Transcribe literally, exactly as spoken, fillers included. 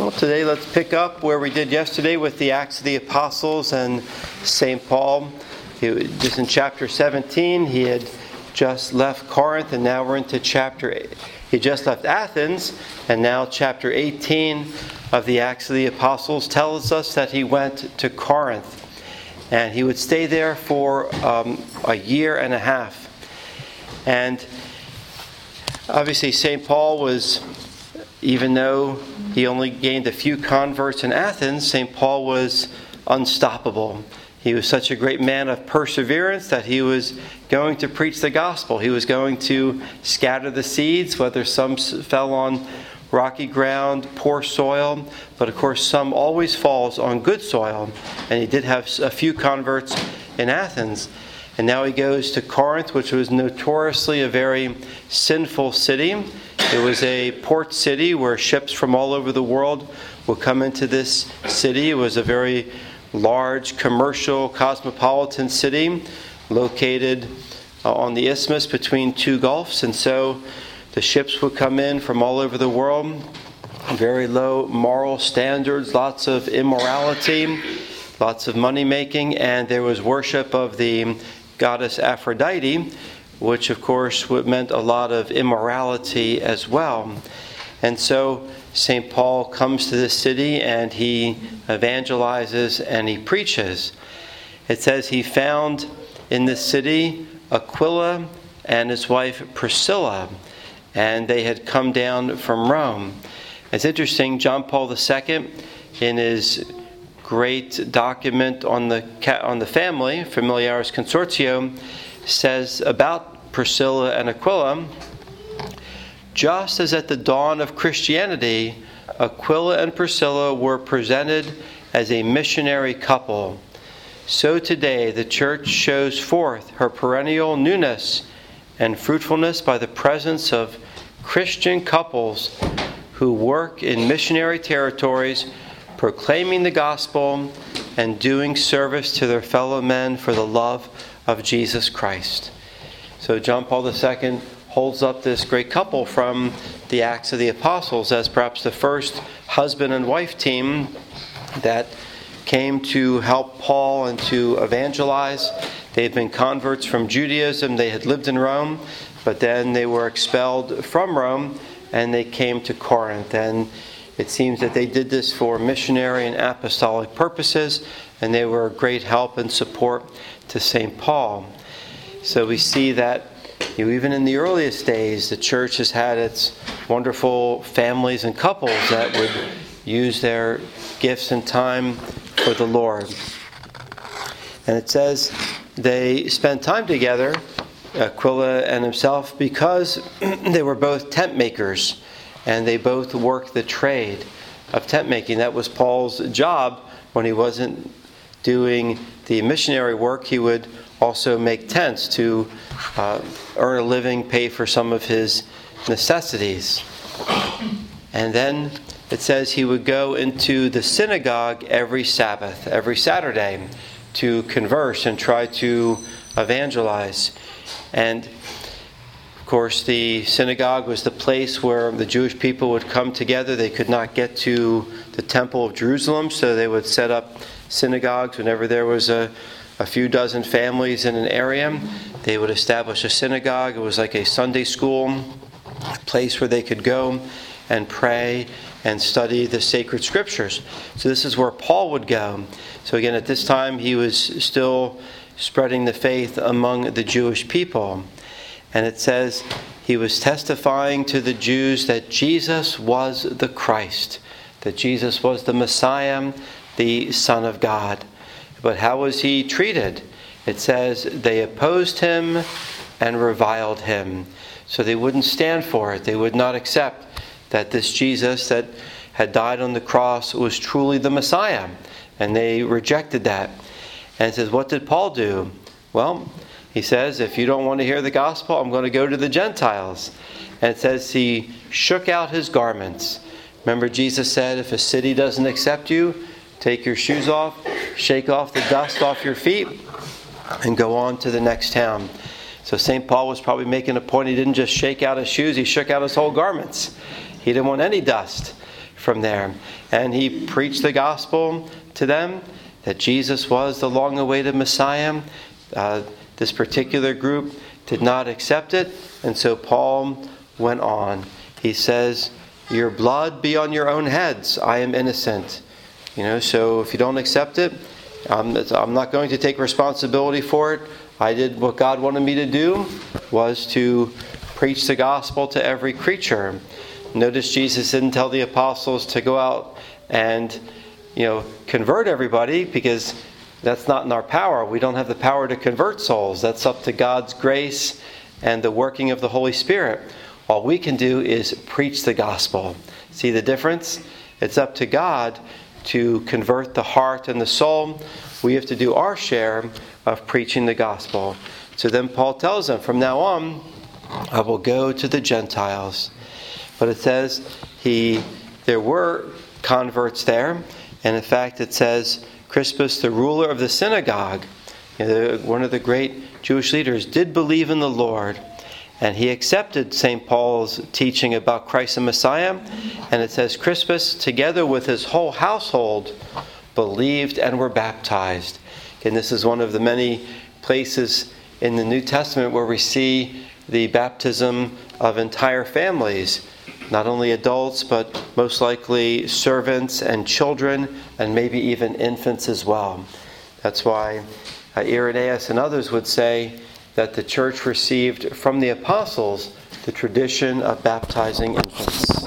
Well, today let's pick up where we did yesterday with the Acts of the Apostles and Saint Paul. He, just in chapter seventeen, he had just left Corinth, and now we're into chapter eight. He just left Athens, and now chapter eighteen of the Acts of the Apostles tells us that he went to Corinth. And he would stay there for um, a year and a half. And obviously Saint Paul was, even though he only gained a few converts in Athens, Saint Paul was unstoppable. He was such a great man of perseverance that he was going to preach the gospel. He was going to scatter the seeds, whether some fell on rocky ground, poor soil, but of course some always falls on good soil. And he did have a few converts in Athens. And now he goes to Corinth, which was notoriously a very sinful city. It was a port city where ships from all over the world would come into this city. It was a very large, commercial, cosmopolitan city located uh, on the isthmus between two gulfs. And so the ships would come in from all over the world. Very low moral standards, lots of immorality, lots of money making, and there was worship of the goddess Aphrodite, which of course meant a lot of immorality as well. And so Saint Paul comes to this city and he evangelizes and he preaches. It says he found in this city Aquila and his wife Priscilla, and they had come down from Rome. It's interesting, John Paul the Second, in his great document on the on the family, Familiaris Consortio, says about Priscilla and Aquila, just as at the dawn of Christianity, Aquila and Priscilla were presented as a missionary couple, so today the Church shows forth her perennial newness and fruitfulness by the presence of Christian couples who work in missionary territories, proclaiming the gospel and doing service to their fellow men for the love of Jesus Christ. So John Paul the Second holds up this great couple from the Acts of the Apostles as perhaps the first husband and wife team that came to help Paul and to evangelize. They had been converts from Judaism. They had lived in Rome, but then they were expelled from Rome and they came to Corinth. And it seems that they did this for missionary and apostolic purposes, and they were a great help and support to Saint Paul. So we see that, you know, even in the earliest days, the church has had its wonderful families and couples that would use their gifts and time for the Lord. And it says they spent time together, Aquila and himself, because they were both tent makers. And they both worked the trade of tent making. That was Paul's job when he wasn't doing the missionary work. He would also make tents to uh, earn a living, pay for some of his necessities. And then it says he would go into the synagogue every Sabbath, every Saturday, to converse and try to evangelize. And of course, the synagogue was the place where the Jewish people would come together. They could not get to the Temple of Jerusalem, so they would set up synagogues whenever there was a, a few dozen families in an area. They would establish a synagogue. It was like a Sunday school, a place where they could go and pray and study the sacred scriptures. So this is where Paul would go. So again, at this time, he was still spreading the faith among the Jewish people. And it says he was testifying to the Jews that Jesus was the Christ, that Jesus was the Messiah, the Son of God. But how was he treated? It says they opposed him and reviled him. So they wouldn't stand for it. They would not accept that this Jesus that had died on the cross was truly the Messiah. And they rejected that. And it says, what did Paul do? Well, he says, if you don't want to hear the gospel, I'm going to go to the Gentiles. And it says he shook out his garments. Remember, Jesus said, if a city doesn't accept you, take your shoes off, shake off the dust off your feet, and go on to the next town. So Saint Paul was probably making a point. He didn't just shake out his shoes, he shook out his whole garments. He didn't want any dust from there. And he preached the gospel to them, that Jesus was the long-awaited Messiah. Uh, this particular group did not accept it, and so Paul went on. He says, your blood be on your own heads. I am innocent. You know, so if you don't accept it, I'm, I'm not going to take responsibility for it. I did what God wanted me to do, was to preach the gospel to every creature. Notice Jesus didn't tell the apostles to go out and, you know, convert everybody, because that's not in our power. We don't have the power to convert souls. That's up to God's grace and the working of the Holy Spirit. All we can do is preach the gospel. See the difference? It's up to God to convert the heart and the soul. We have to do our share of preaching the gospel. So then Paul tells them, from now on, I will go to the Gentiles. But it says he, there were converts there. And in fact, it says Crispus, the ruler of the synagogue, you know, one of the great Jewish leaders, did believe in the Lord. And he accepted Saint Paul's teaching about Christ the Messiah. And it says Crispus, together with his whole household, believed and were baptized. And this is one of the many places in the New Testament where we see the baptism of entire families. Not only adults, but most likely servants and children, and maybe even infants as well. That's why uh, Irenaeus and others would say that the church received from the apostles the tradition of baptizing infants.